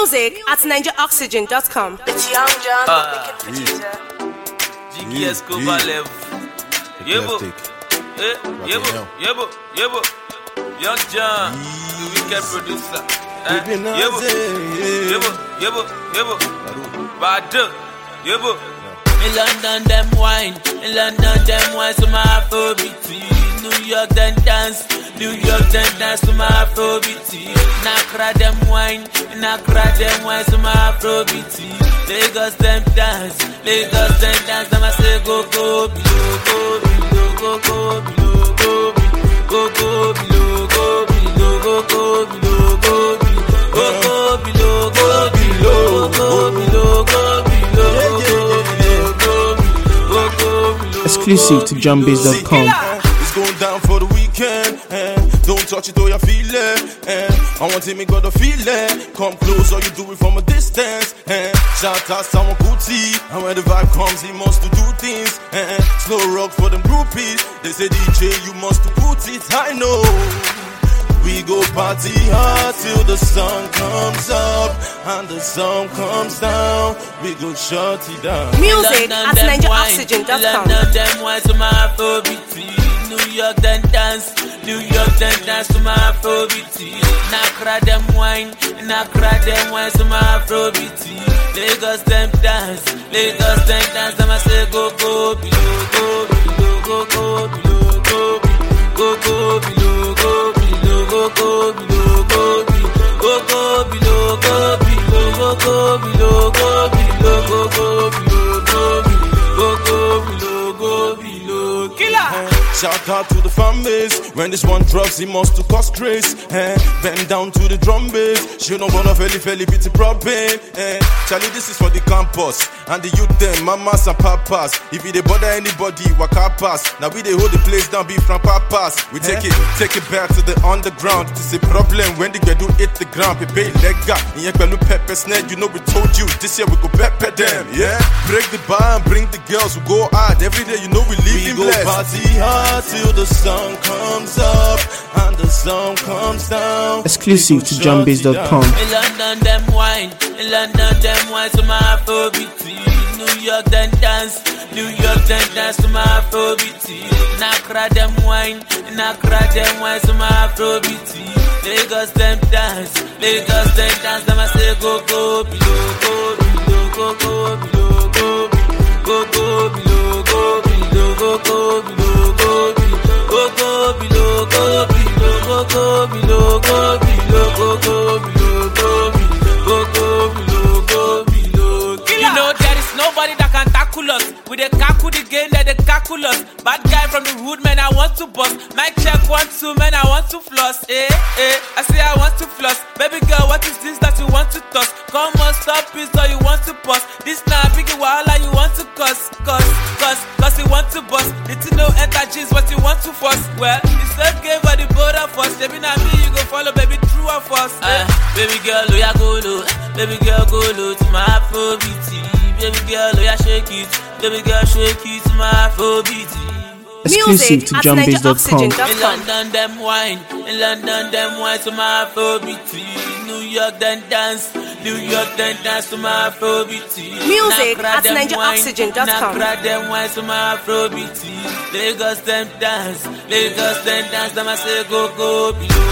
Music at NigeriOxygen.com. It's Young John, the wicked producer. GKS Cuba level. Yebo. Yebo. Young John, the wicked producer. Yebo. Badu. Yebo. In London, them wine. So my Afrobeat. New York, then dance. New York, then dance to my Afrobeat. Nakra, them wine. So my Afrobeat. Lagos, them dance. I'ma say go below, go below, go below, go below, go below, go below, go below, go below, go below, go below, go below. Exclusive to JohnBiz.com. It's going down for the weekend. Don't touch it though you feel it. I want him, me gotta feel it. Come close or you do it from a distance. Shout out someone Kuti. And when the vibe comes, he must to do things. Slow rock for them groupies. They say DJ, you must to put it. I know. We go party hard till the sun comes up and the sun comes down. We go shut it down. Music at NigeriOxygen.com. London, them wine to my Afrobeat. New York, then dance. To my Afrobeat. Nakra, them wine to my Afrobeat. Lagos, them dance. I'ma say go below, go below, go below, go below, go below, go below. Go below, go below, go below, go below, go below. Killer! Shout out to the fan base. When this one drops, he must to cause grace. Bend down to the drum bass. She don't wanna felly beat the propane. Charlie, this is for the campus and the youth them, mamas and papas. If it bother anybody, waka pass. Now we they hold the place down, be from papas. We take it back to the underground. It's a problem when they do hit the ground. We pay lega, in your pepper snare. You know we told you this year we go pepper them. Yeah, break the bar and bring the girls. We go hard every day. You know we live in blessed. Party hard till the sun comes up and the sun comes down. Exclusive to JohnBiz.com. In London, them wine to my Afrobeat. New York, then dance to my Afrobeat. Nakra, them wine to my Afrobeat. Lagos, them dance. I'ma say go below, go below, go below, go below, go below, go below, go below, go below, go below, go below, go below. You know there is nobody that can tackle us. With a cackle the game that they cackle us. Bad guy from the hood, man, I want to bust. Mic check 1, 2, man, I want to floss. I say I want to floss. Baby girl, what is this that you want to toss? Come on, stop it, so you want to bust. This now big wahala you want to cause you want to bust. It's no energy, what you want to force. Well, it's same game for the both of us. Baby, now me, you go follow, baby, true or false. Baby girl, oh yeah, go low. Baby girl, go low to my Afrobeat. Baby girl, oh yeah, shake it. Baby girl, shake it to my Afrobeat. Exclusive to JohnBiz.com. In London, them wine to my Afrobeat. New York, then dance to my Afrobeat. Music at NigeriOxygen.com. Nakra, them wine to my Afrobeat. Lagos, them dance. I'ma say go below.